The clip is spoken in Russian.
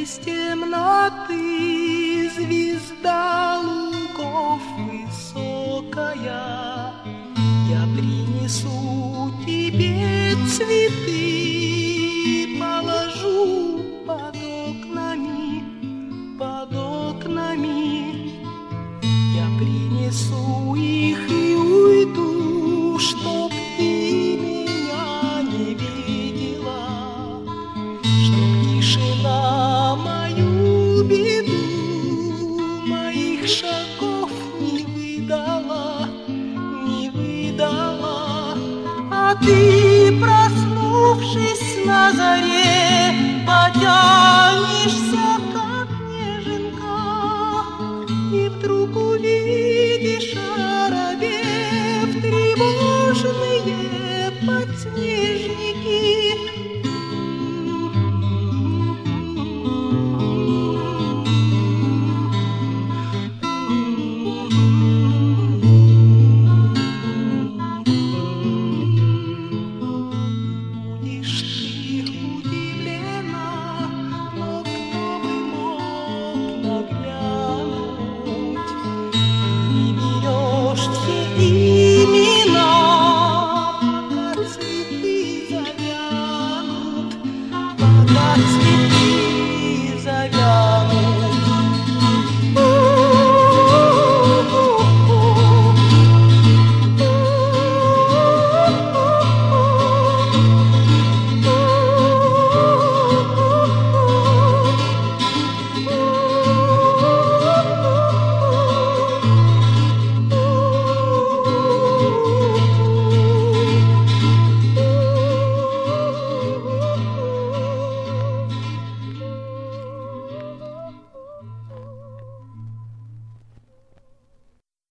из темноты звезда лугов высокая, я принесу тебе цветы, положу под окнами, я принесу их и уйду, чтоб ты меня не видела, чтоб тишина мою беду моих шагов не выдала, а ты, проснувшись на заре, потянешься